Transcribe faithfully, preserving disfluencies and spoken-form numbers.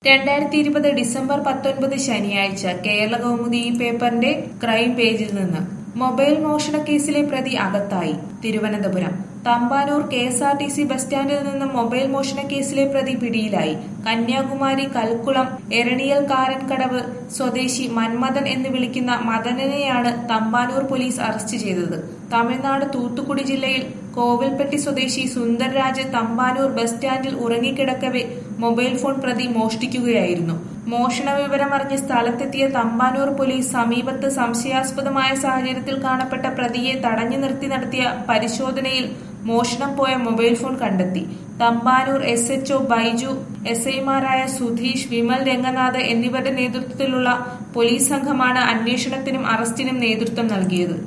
രണ്ടായിരത്തി ഇരുപത് ഡിസംബർ പത്തൊൻപത് ശനിയാഴ്ച കേരള കൗമുദി ഈ പേപ്പറിന്റെ ക്രൈം പേജിൽ നിന്ന് മൊബൈൽ മോഷണ കേസിലെ പ്രതി അകത്തായി. Thiruvananthapuram Thampanoor K S R T C bus സ്റ്റാൻഡിൽ നിന്ന് മൊബൈൽ മോഷണ കേസിലെ പ്രതി പിടിയിലായി. കന്യാകുമാരി കൽക്കുളം എരണിയൽ കാരൻകടവ് സ്വദേശി മന്മഥൻ എന്ന് വിളിക്കുന്ന മദനനെയാണ് തമ്പാനൂർ പോലീസ് അറസ്റ്റ് ചെയ്തത്. തമിഴ്നാട് തൂത്തുക്കുടി ജില്ലയിൽ കോവിൽപ്പെട്ടി സ്വദേശി സുന്ദർരാജ് തമ്പാനൂർ ബസ് സ്റ്റാൻഡിൽ ഉറങ്ങിക്കിടക്കവെ മൊബൈൽ ഫോൺ പ്രതി മോഷ്ടിക്കുകയായിരുന്നു. മോഷണ വിവരമറിഞ്ഞ് സ്ഥലത്തെത്തിയ തമ്പാനൂർ പോലീസ് സമീപത്ത് സംശയാസ്പദമായ സാഹചര്യത്തിൽ കാണപ്പെട്ട പ്രതിയെ തടഞ്ഞു നിർത്തി നടത്തിയ പരിശോധനയിൽ മോഷണം പോയ മൊബൈൽ ഫോൺ കണ്ടെത്തി. Thampanoor S H O Baiju, S ഐമാരായ സുധീഷ്, വിമൽ രംഗനാഥ് എന്നിവരുടെ നേതൃത്വത്തിലുള്ള പോലീസ് സംഘമാണ് അന്വേഷണത്തിനും അറസ്റ്റിനും നേതൃത്വം നൽകിയത്.